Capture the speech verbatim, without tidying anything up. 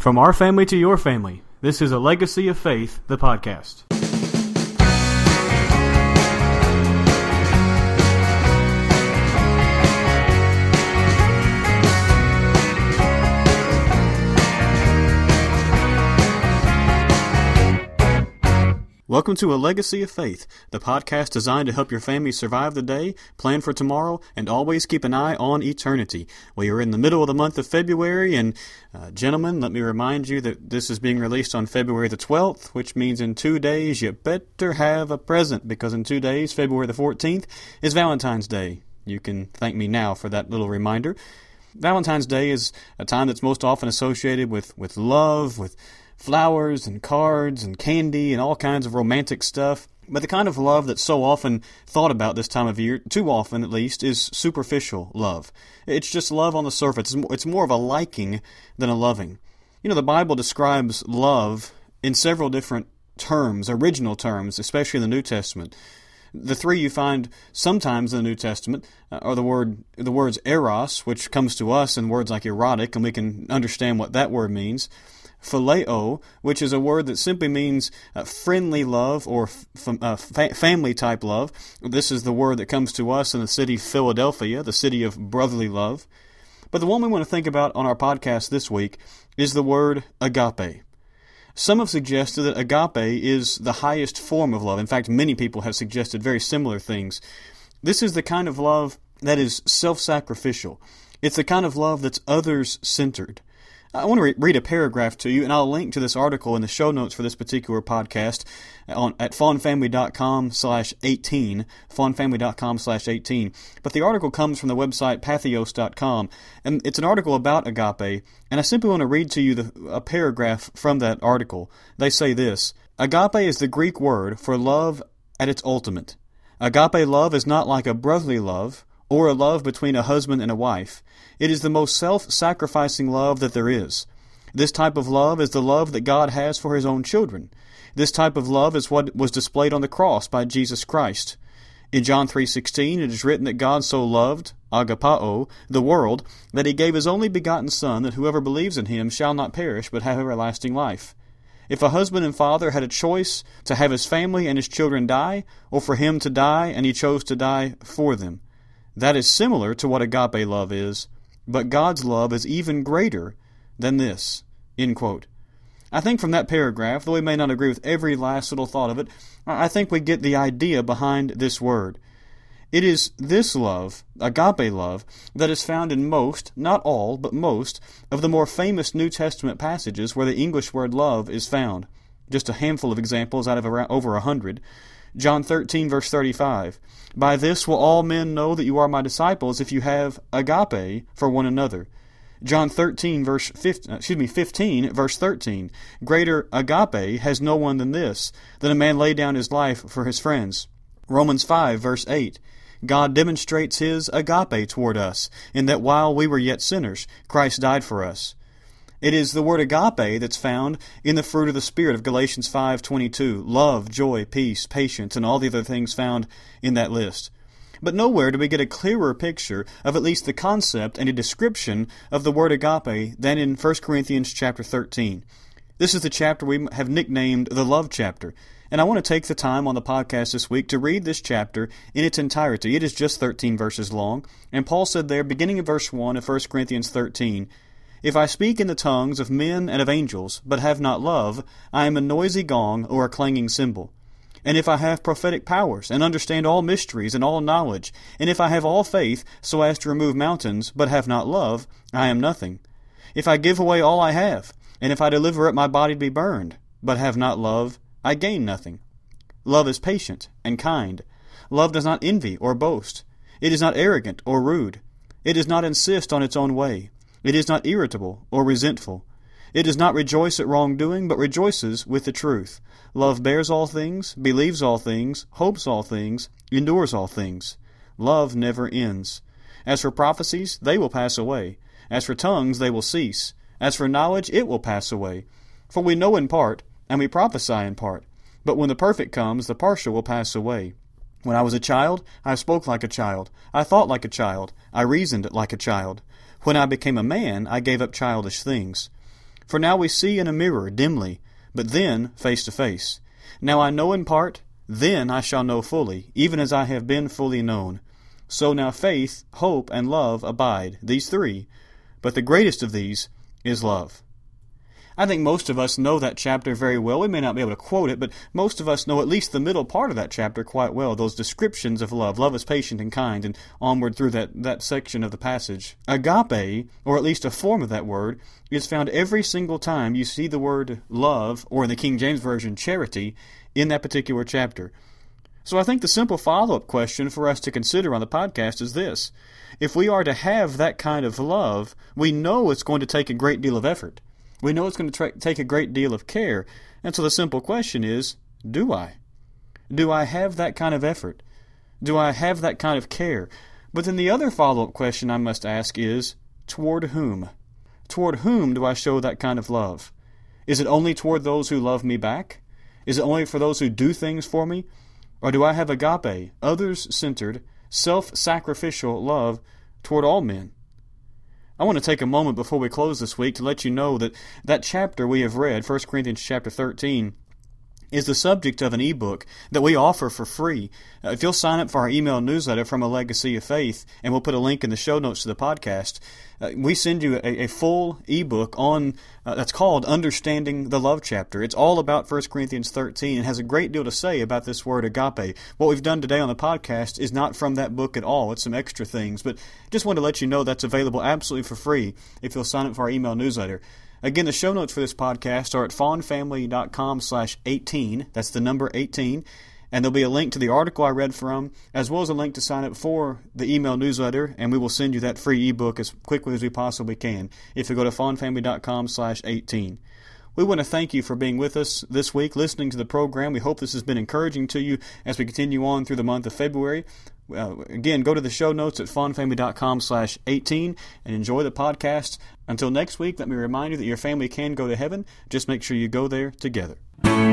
From our family to your family, this is A Legacy of Faith, the podcast. Welcome to A Legacy of Faith, the podcast designed to help your family survive the day, plan for tomorrow, and always keep an eye on eternity. We are in the middle of the month of February, and uh, gentlemen, let me remind you that this is being released on February the twelfth, which means in two days you better have a present, because in two days, February the fourteenth, is Valentine's Day. You can thank me now for that little reminder. Valentine's Day is a time that's most often associated with, with love, with flowers and cards and candy and all kinds of romantic stuff. But the kind of love that's so often thought about this time of year, too often at least, is superficial love. It's just love on the surface. It's more of a liking than a loving. You know, the Bible describes love in several different terms, original terms, especially in the New Testament. The three you find sometimes in the New Testament are the word, the words eros, which comes to us in words like erotic, and we can understand what that word means. Phileo, which is a word that simply means uh, friendly love or f- uh, fa- family-type love. This is the word that comes to us in the city of Philadelphia, the city of brotherly love. But the one we want to think about on our podcast this week is the word agape. Some have suggested that agape is the highest form of love. In fact, many people have suggested very similar things. This is the kind of love that is self-sacrificial. It's the kind of love that's others-centered. I want to re- read a paragraph to you, and I'll link to this article in the show notes for this particular podcast on at fawnfamily.com slash 18, fawnfamily.com slash 18. But the article comes from the website patheos dot com, and it's an article about agape, and I simply want to read to you the, a paragraph from that article. They say this: Agape is the Greek word for love at its ultimate. Agape love is not like a brotherly love, or a love between a husband and a wife. It is the most self-sacrificing love that there is. This type of love is the love that God has for His own children. This type of love is what was displayed on the cross by Jesus Christ. In John three sixteen, it is written that God so loved, agapao, the world, that He gave His only begotten Son, that whoever believes in Him shall not perish, but have everlasting life. If a husband and father had a choice to have his family and his children die, or for him to die, and he chose to die for them, that is similar to what agape love is, but God's love is even greater than this. End quote. I think from that paragraph, though we may not agree with every last little thought of it, I think we get the idea behind this word. It is this love, agape love, that is found in most, not all, but most, of the more famous New Testament passages where the English word love is found. Just a handful of examples out of around, over a hundred. John thirteen, verse thirty-five. By this will all men know that you are my disciples, if you have agape for one another. John thirteen, verse fifteen, excuse me, fifteen, verse thirteen. Greater agape has no one than this, that a man lay down his life for his friends. Romans five, verse eight. God demonstrates His agape toward us, in that while we were yet sinners, Christ died for us. It is the word agape that's found in the fruit of the Spirit of Galatians five twenty-two, love, joy, peace, patience, and all the other things found in that list. But nowhere do we get a clearer picture of at least the concept and a description of the word agape than in First Corinthians chapter thirteen. This is the chapter we have nicknamed the love chapter, and I want to take the time on the podcast this week to read this chapter in its entirety. It is just thirteen verses long, and Paul said there, beginning in verse one of First Corinthians thirteen, If I speak in the tongues of men and of angels, but have not love, I am a noisy gong or a clanging cymbal. And if I have prophetic powers, and understand all mysteries and all knowledge, and if I have all faith so as to remove mountains, but have not love, I am nothing. If I give away all I have, and if I deliver up my body to be burned, but have not love, I gain nothing. Love is patient and kind. Love does not envy or boast. It is not arrogant or rude. It does not insist on its own way. It is not irritable or resentful. It does not rejoice at wrongdoing, but rejoices with the truth. Love bears all things, believes all things, hopes all things, endures all things. Love never ends. As for prophecies, they will pass away. As for tongues, they will cease. As for knowledge, it will pass away. For we know in part, and we prophesy in part. But when the perfect comes, the partial will pass away. When I was a child, I spoke like a child. I thought like a child. I reasoned like a child. When I became a man, I gave up childish things. For now we see in a mirror dimly, but then face to face. Now I know in part, then I shall know fully, even as I have been fully known. So now faith, hope, and love abide, these three, but the greatest of these is love. I think most of us know that chapter very well. We may not be able to quote it, but most of us know at least the middle part of that chapter quite well, those descriptions of love. Love is patient and kind, and onward through that, that section of the passage. Agape, or at least a form of that word, is found every single time you see the word love, or in the King James Version, charity, in that particular chapter. So I think the simple follow-up question for us to consider on the podcast is this. If we are to have that kind of love, we know it's going to take a great deal of effort. We know it's going to tra- take a great deal of care. And so the simple question is, do I? Do I have that kind of effort? Do I have that kind of care? But then the other follow-up question I must ask is, toward whom? Toward whom do I show that kind of love? Is it only toward those who love me back? Is it only for those who do things for me? Or do I have agape, others-centered, self-sacrificial love toward all men? I want to take a moment before we close this week to let you know that that chapter we have read, First Corinthians chapter thirteen, is the subject of an ebook that we offer for free. Uh, if you'll sign up for our email newsletter from A Legacy of Faith, and we'll put a link in the show notes to the podcast, uh, we send you a, a full ebook on uh, that's called Understanding the Love Chapter. It's all about First Corinthians thirteen and has a great deal to say about this word agape. What we've done today on the podcast is not from that book at all. It's some extra things, but just wanted to let you know that's available absolutely for free if you'll sign up for our email newsletter. Again, the show notes for this podcast are at fawnfamily.com slash 18. That's the number eighteen. And there'll be a link to the article I read from, as well as a link to sign up for the email newsletter, and we will send you that free ebook as quickly as we possibly can if you go to fawnfamily.com slash 18. We want to thank you for being with us this week, listening to the program. We hope this has been encouraging to you as we continue on through the month of February. Uh, again, go to the show notes at fawnfamily.com slash 18 and enjoy the podcast. Until next week, let me remind you that your family can go to heaven. Just make sure you go there together.